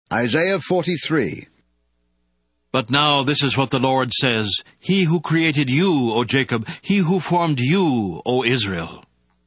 Isaiah 43. But now this is what the Lord says, He who created you, O Jacob, He who formed you, O Israel.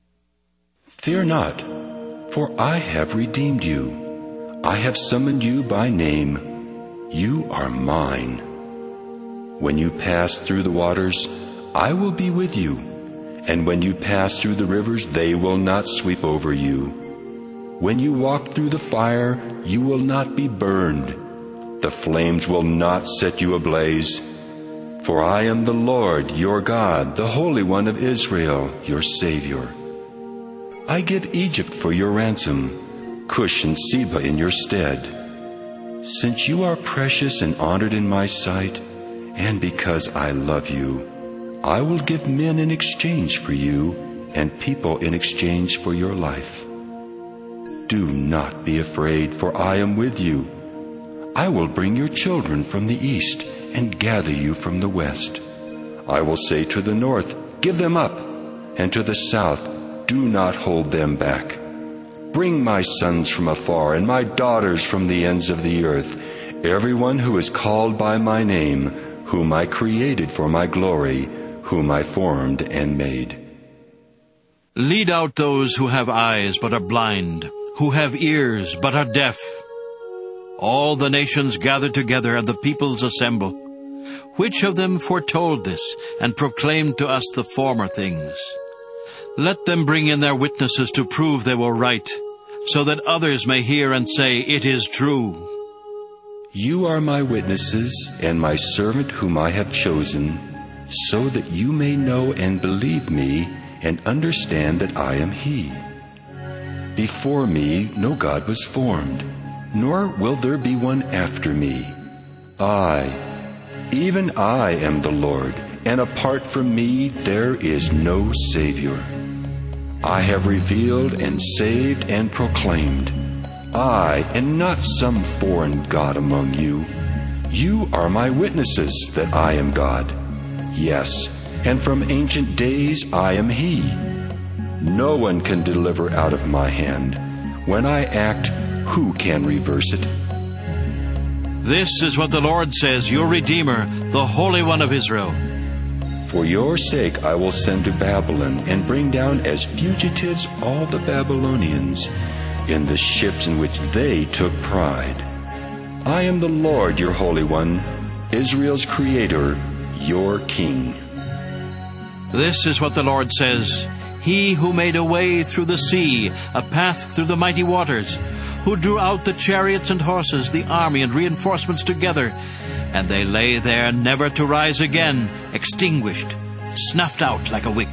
Fear not, for I have redeemed you. I have summoned you by name. You are mine. When you pass through the waters, I will be with you. And when you pass through the rivers, they will not sweep over you. When you walk through the fire, you will not be burned. The flames will not set you ablaze. For I am the Lord, your God, the Holy One of Israel, your Savior. I give Egypt for your ransom, Cush and Seba in your stead. Since you are precious and honored in my sight, and because I love you, I will give men in exchange for you, and people in exchange for your life. Do not be afraid, for I am with you. I will bring your children from the east and gather you from the west. I will say to the north, give them up, and to the south, do not hold them back. Bring my sons from afar and my daughters from the ends of the earth, everyone who is called by my name, whom I created for my glory, whom I formed and made. Lead out those who have eyes but are blind, who have ears but are deaf. All the nations gather together and the peoples assemble. Which of them foretold this and proclaimed to us the former things? Let them bring in their witnesses to prove they were right, so that others may hear and say, it is true. You are my witnesses and my servant whom I have chosen, so that you may know and believe me and understand that I am He. Before me no God was formed, nor will there be one after me. I, even I am the Lord, and apart from me there is no Savior. I have revealed and saved and proclaimed. I, and not some foreign god among you. You are my witnesses that I am God. Yes, and from ancient days I am He. No one can deliver out of my hand. When I act, who can reverse it? This is what the Lord says, your Redeemer, the Holy One of Israel. For your sake I will send to Babylon and bring down as fugitives all the Babylonians in the ships in which they took pride. I am the Lord, your Holy One, Israel's Creator, your King. This is what the Lord says, He who made a way through the sea, a path through the mighty waters, who drew out the chariots and horses, the army and reinforcements together, and they lay there never to rise again, extinguished, snuffed out like a wick.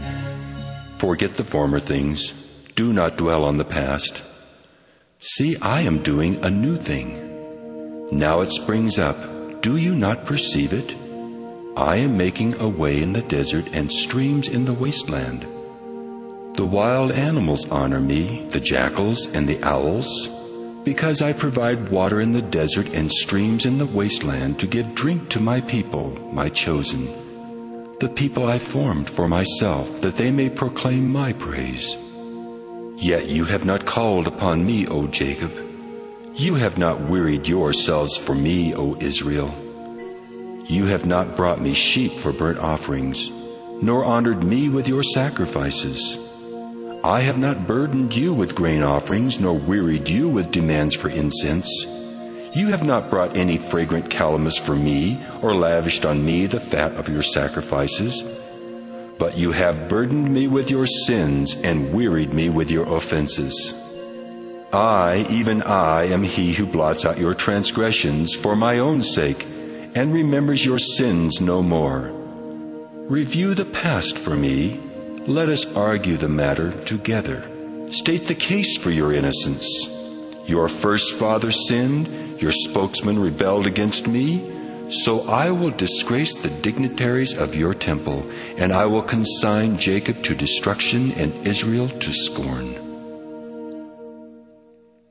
Forget the former things. Do not dwell on the past. See, I am doing a new thing. Now it springs up. Do you not perceive it? I am making a way in the desert and streams in the wasteland. The wild animals honor me, the jackals and the owls, because I provide water in the desert and streams in the wasteland to give drink to my people, my chosen, the people I formed for myself, that they may proclaim my praise. Yet you have not called upon me, O Jacob. You have not wearied yourselves for me, O Israel. You have not brought me sheep for burnt offerings, nor honored me with your sacrifices. I have not burdened you with grain offerings, nor wearied you with demands for incense. You have not brought any fragrant calamus for me, or lavished on me the fat of your sacrifices. But you have burdened me with your sins, and wearied me with your offenses. I, even I, am He who blots out your transgressions for my own sake, and remembers your sins no more. Review the past for me. Let us argue the matter together. State the case for your innocence. Your first father sinned, your spokesman rebelled against me, so I will disgrace the dignitaries of your temple, and I will consign Jacob to destruction and Israel to scorn.